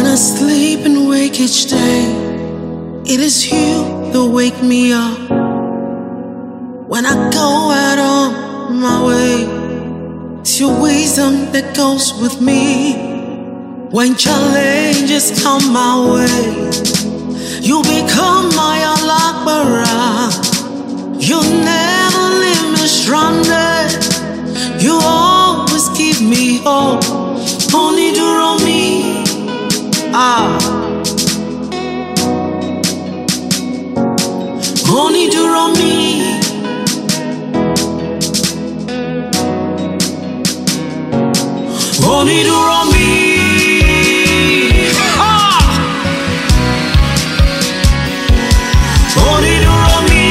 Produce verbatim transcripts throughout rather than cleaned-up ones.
I sleep and wake each day, it is you that wake me up. When I go out on my way, it's your wisdom that goes with me. When challenges come my way, you become my Alakbara. You never leave me stranded. You always give me hope. Only do on me. Ah. Only do on me. Only do on me. Ah. Only do on me.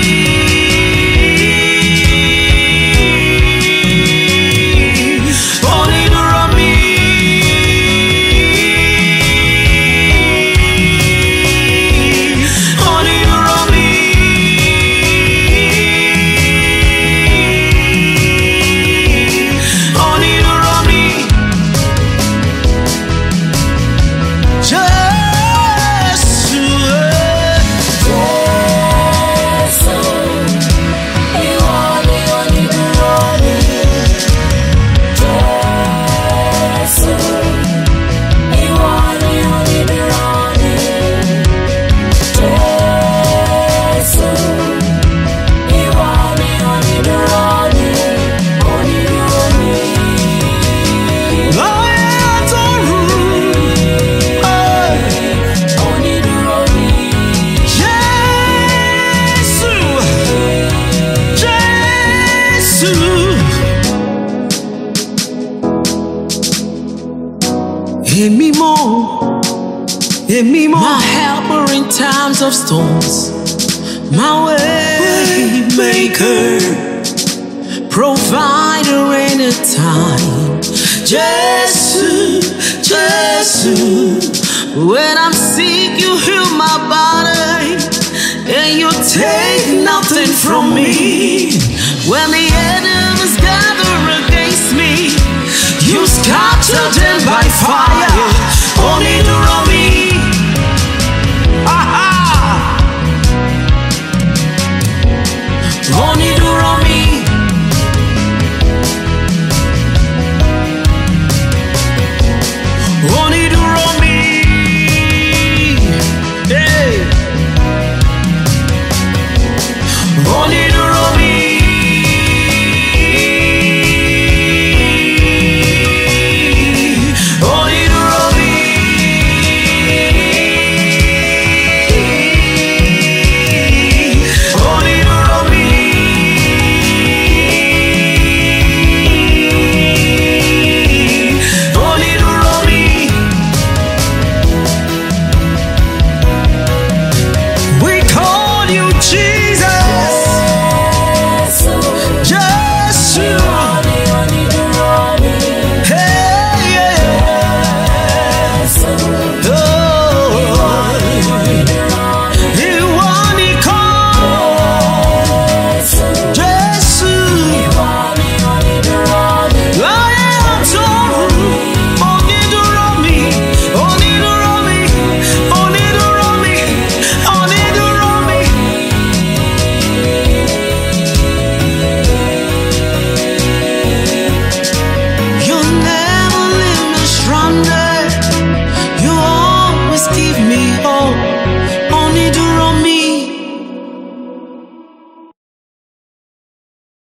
Only do on me. Only do on me. Only do on me. Èmi mọ̀, èmi mọ̀. My helper in times of storms, my way maker, provider anytime. Jesus, Jesus, when I'm sick, you heal my body, and you take nothing from me. When the